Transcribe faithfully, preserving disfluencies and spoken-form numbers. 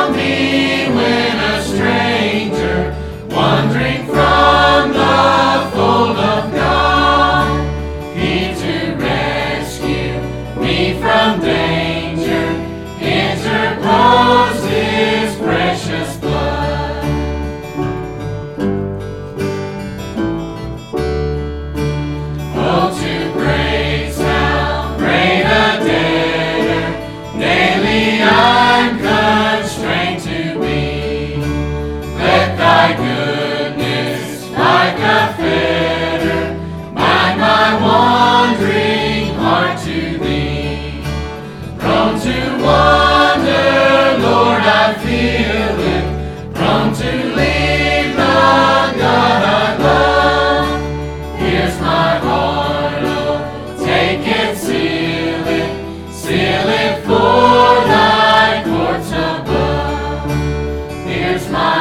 me when a stranger, wandering from the fold of God, He to rescue me from danger interposed His precious blood. Oh, to grace how great a debtor daily I'm constrained to be. Let Thy goodness like a fetter bind my wandering heart to Thee. Prone to wander, Lord, I feel it. Prone to leave the God I love. Here's my heart, oh, take it, seal it, seal it for Thy courts above. Here's my